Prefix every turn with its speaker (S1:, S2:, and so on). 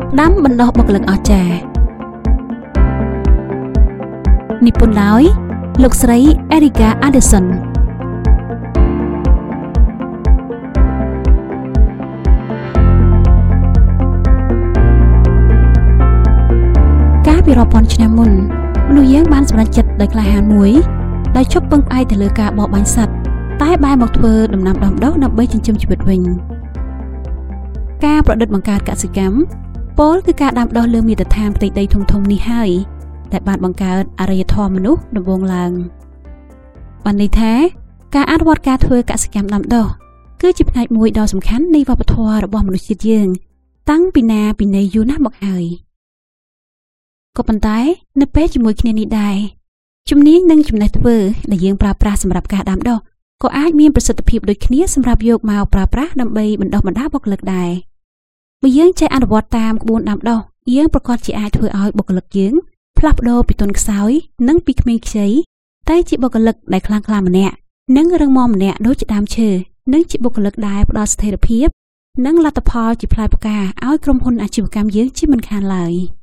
S1: ដាំបណ្ដោះបុគ្គលិកអស្ចារ្យនិពន្ធដោយលោកស្រី Erica Anderson កាលពីរាប់ពាន់ឆ្នាំមុនមនុស្សយើងបានសម្រេចចិត្តដោយក្លាហានមួយដោយឈប់ពឹងផ្អែកទៅលើការបរបាញ់សត្វតែបែរមកធ្វើដំណាំដាំដុះដើម្បីចិញ្ចឹមជីវិតវិញការប្រឌិតបង្កើតកសិកម្មពលគឺការដាំដុះលើមាត្រដ្ឋានផ្ទៃដីធំៗនេះហើយដែលបានបង្កើតអរិយធម៌មនុស្សដំបូងឡើងបានន័យថាការអនុវត្តការធ្វើកសិកម្មដាំដុះគឺជាផ្នែកមួយដ៏សំខាន់នៃវប្បធម៌របស់មនុស្សជាតិយើងតាំងពីណាពីណីយូរណាស់មកហើយក៏ប៉ុន្តែនៅពេលជាមួយគ្នានេះដែរជំនាញនិងចំណេះធ្វើដែលយើងប្រើប្រាស់សម្រាប់ការដាំដុះក៏អាចមានប្រសិទ្ធភាពដូចគ្នាសម្រាប់យកមកប្រើប្រាស់ដើម្បីបណ្ដុះបណ្ដាលបុគ្គលិកដែរបើយើងចេះអនុវត្តតាមក្បួនដាំដុះយើងប្រកាសជាអាចធ្វើឲ្យបុគ្គលិកយើងផ្លាស់ប្ដូរពីទុនខ្សោយនិងពីក្មេងខ្ចីទៅជាបុគ្គលិកដែលខ្លាំងក្លាម្នាក់និងរឹងមាំម្នាក់ដូចជាដើមឈើនិងជាបុគ្គលិកដែលផ្ដល់ស្ថិរភាពនិងលទ្ធផលជាផ្លែផ្កាឲ្យក្រុមហ៊ុនអាជីវកម្មយើងជាមិនខានឡើយ